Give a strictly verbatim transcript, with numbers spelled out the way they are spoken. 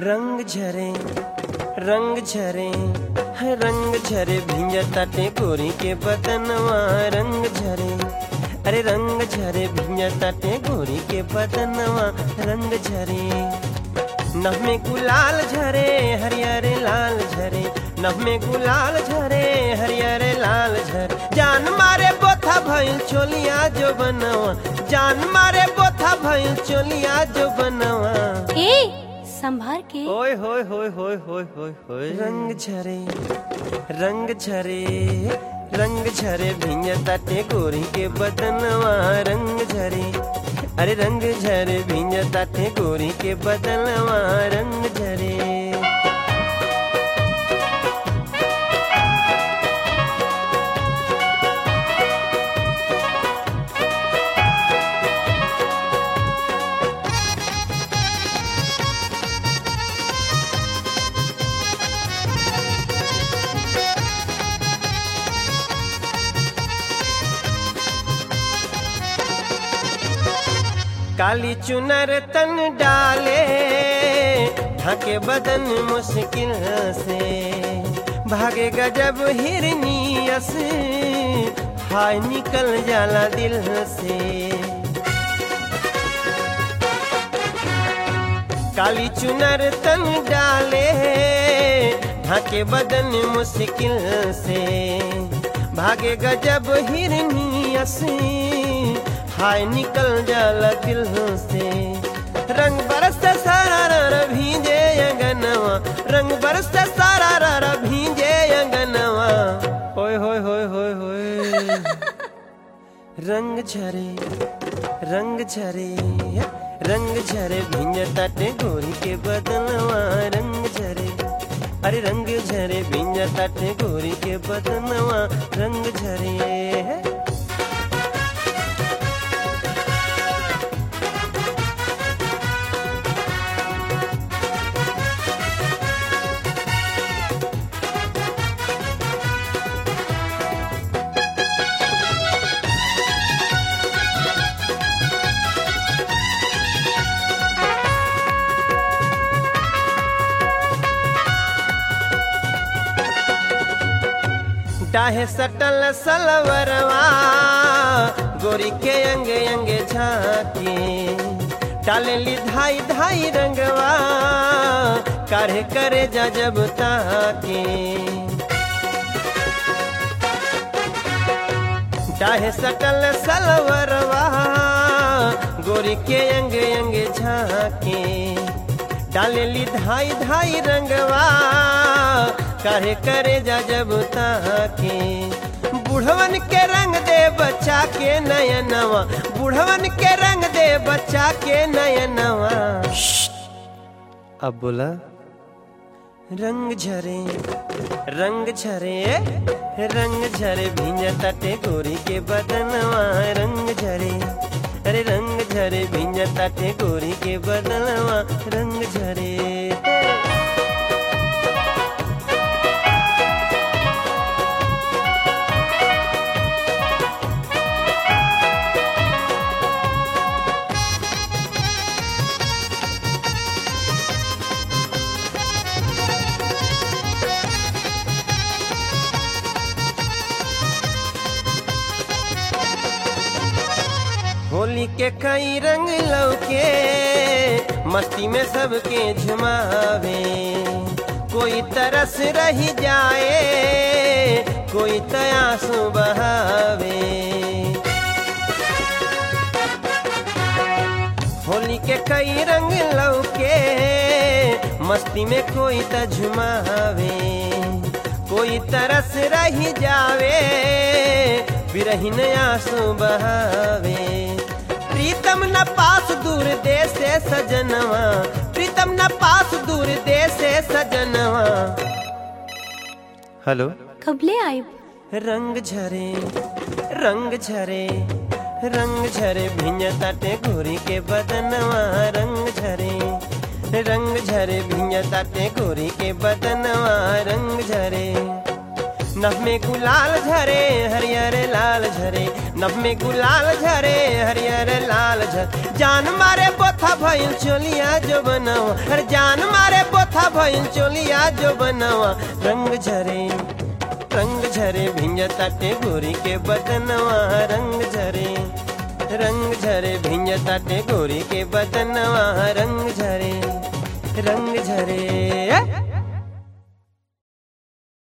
रंग झरे रंग झरे रंग झरे भिंजताटे गोरी के बदनवा रंग झरे अरे रंग झरे भिंजताटे गोरी के बदनवा रंग झरे नभ में गुलाल झरे हरियर लाल झरे नभ में गुलाल झरे हरियर लाल झरे जान मारे बोथा भइल चोलिया जो बनवा जान मारे बोथा भइल चोलिया जो बनवा ए संभार के ओए होए होए होए होए होए होए रंग झरे रंग झरे रंग झरे भिंजताटे गोरी के बदनवा रंग झरे अरे रंग झरे भिंजताटे गोरी के बदनवा रंग झरे काली चुनर तन डाले ढके बदन मुश्किल से भागे गजब हिरनियस हाय निकल जाला दिल से काली चुनर तन डाले ढके बदन मुश्किल से भागे गजब हिरनियस हाय निकल जाला दिल से रंग बरसते सारा रर भींजे अंगनवा रंग बरसते सारा रर भींजे अंगनवा ओए होए होए होए होए रंग झरे रंग झरे रंग झरे भिंजताटे गोरी के बदनवा रंग झरे अरे रंग झरे भिंजताटे गोरी के बदनवा रंग झरे डाहे सटल सलवरवा गोरी के अंगे अंगे झाके डाले ली धाई धाई रंगवा काढ़े करे जा जब ताके डाहे सटल सलवरवा गोरी के अंगे अंगे झाके डाले ली धाई धाई रंगवा काहे करे जा जब ताके बुढ़वन के रंग दे बच्चा के नयनवा बुढ़वन के रंग दे बच्चा के नयनवा अब बोला रंग झरे रंग झरे रंग झरे भिंजताटे गोरी के बदनवा रंग झरे अरे रंग झरे भिंजताटे गोरी के बदनवा रंग झरे होली के कई रंग लौके मस्ती में सबके झुमावे कोई तरस रही जाए कोई तयासु बहावे होली के कई रंग लौके मस्ती में कोई त झुमावे कोई तरस रही जावे बिरहिन आंसू बहावे प्रीतम न पास दूर देश से सजनवा प्रीतम न पास दूर देश से सजनवा हेलो कबले आई रंग झरे रंग झरे रंग झरे भिंजताटे गोरी के बदनवा रंग झरे रंग झरे भिंजताटे गोरी के बदनवा रंग झरे नभ में गुलाल झरे हरियर लाल झरे नभ में गुलाल झरे हरियर लाल झर जान मारे बोथा भइल चोलिया जो बनवा अरे जान मारे बोथा भइल चोलिया जो बनवा रंग झरे रंग झरे भिंजताटे गोरी के बदनवा रंग झरे रंग झरे भिंजताटे गोरी के बदनवा रंग झरे रंग झरे